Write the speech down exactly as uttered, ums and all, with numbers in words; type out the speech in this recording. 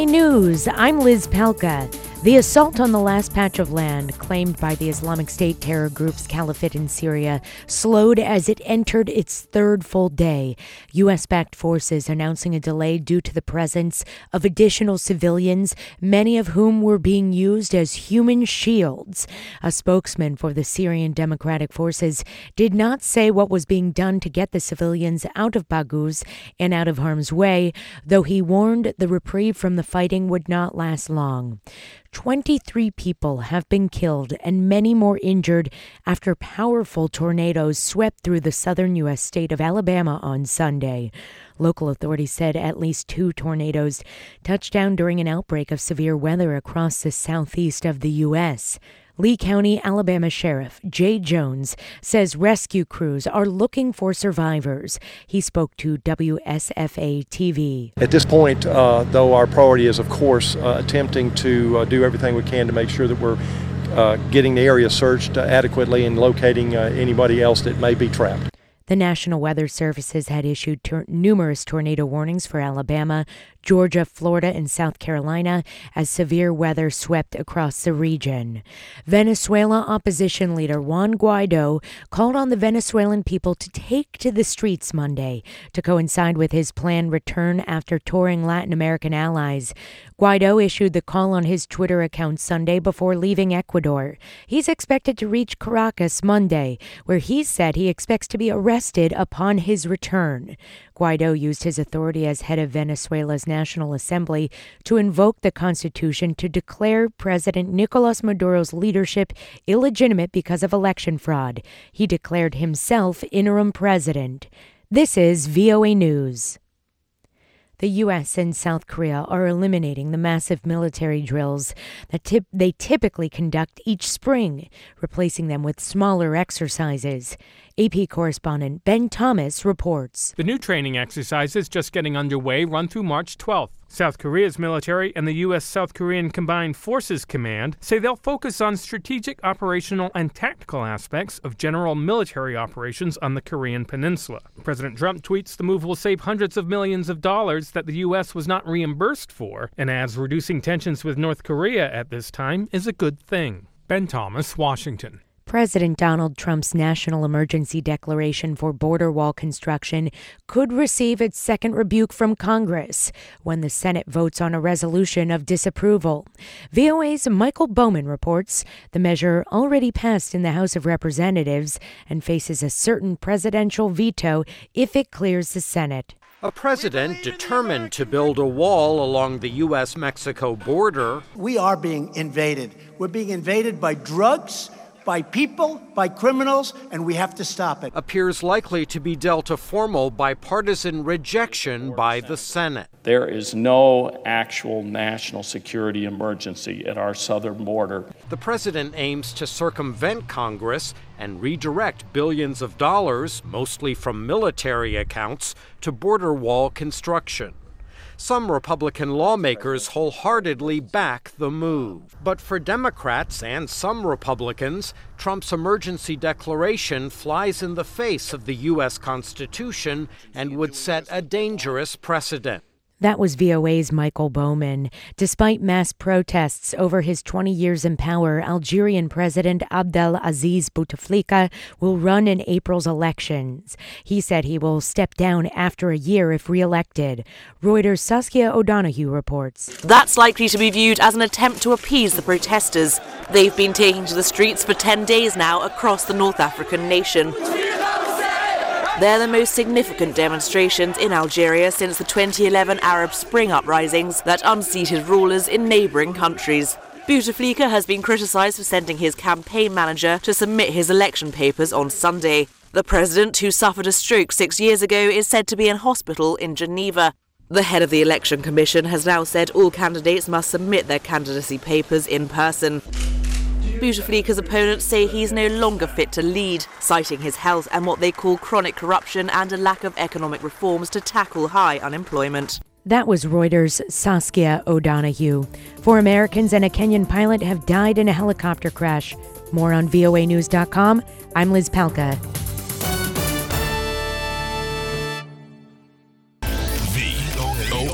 A News, I'm Liz Palka. The assault on the last patch of land claimed by the Islamic State terror group's caliphate in Syria slowed as it entered its third full day. U S-backed forces announcing a delay due to the presence of additional civilians, many of whom were being used as human shields. A spokesman for the Syrian Democratic Forces did not say what was being done to get the civilians out of Baghouz and out of harm's way, though he warned the reprieve from the fighting would not last long. twenty-three people have been killed and many more injured after powerful tornadoes swept through the southern U S state of Alabama on Sunday. Local authorities said at least two tornadoes touched down during an outbreak of severe weather across the southeast of the U S Lee County, Alabama Sheriff Jay Jones says rescue crews are looking for survivors. He spoke to W S F A T V. At this point, uh, though, our priority is, of course, uh, attempting to uh, do everything we can to make sure that we're uh, getting the area searched uh, adequately and locating uh, anybody else that may be trapped. The National Weather Services had issued tor- numerous tornado warnings for Alabama, Georgia, Florida, and South Carolina as severe weather swept across the region. Venezuela opposition leader Juan Guaido called on the Venezuelan people to take to the streets Monday to coincide with his planned return after touring Latin American allies. Guaido issued the call on his Twitter account Sunday before leaving Ecuador. He's expected to reach Caracas Monday, where he said he expects to be arrested upon his return. Guaido used his authority as head of Venezuela's National Assembly to invoke the Constitution to declare President Nicolas Maduro's leadership illegitimate because of election fraud. He declared himself interim president. This is V O A News. The U S and South Korea are eliminating the massive military drills that tip- they typically conduct each spring, replacing them with smaller exercises. A P correspondent Ben Thomas reports. The new training exercises just getting underway run through March twelfth. South Korea's military and the U S South Korean Combined Forces Command say they'll focus on strategic, operational, and tactical aspects of general military operations on the Korean peninsula. President Trump tweets the move will save hundreds of millions of dollars that the U S was not reimbursed for, and adds reducing tensions with North Korea at this time is a good thing. Ben Thomas, Washington. President Donald Trump's national emergency declaration for border wall construction could receive its second rebuke from Congress when the Senate votes on a resolution of disapproval. V O A's Michael Bowman reports the measure already passed in the House of Representatives and faces a certain presidential veto if it clears the Senate. A president determined to build a wall along the U S Mexico border. We are being invaded. We're being invaded by drugs, by people, by criminals, and we have to stop it. Appears likely to be dealt a formal bipartisan rejection by the Senate. There is no actual national security emergency at our southern border. The president aims to circumvent Congress and redirect billions of dollars, mostly from military accounts, to border wall construction. Some Republican lawmakers wholeheartedly back the move. But for Democrats and some Republicans, Trump's emergency declaration flies in the face of the U S Constitution and would set a dangerous precedent. That was V O A's Michael Bowman. Despite mass protests over his twenty years in power, Algerian President Abdel Aziz Bouteflika will run in April's elections. He said he will step down after a year if re-elected. Reuters' Saskia O'Donoghue reports. That's likely to be viewed as an attempt to appease the protesters. They've been taking to the streets for ten days now across the North African nation. They're the most significant demonstrations in Algeria since the twenty eleven Arab Spring uprisings that unseated rulers in neighbouring countries. Bouteflika has been criticised for sending his campaign manager to submit his election papers on Sunday. The president, who suffered a stroke six years ago, is said to be in hospital in Geneva. The head of the Election Commission has now said all candidates must submit their candidacy papers in person. Bouteflika's opponents say he's no longer fit to lead, citing his health and what they call chronic corruption and a lack of economic reforms to tackle high unemployment. That was Reuters' Saskia O'Donoghue. Four Americans and a Kenyan pilot have died in a helicopter crash. More on V O A news dot com. I'm Liz Palka.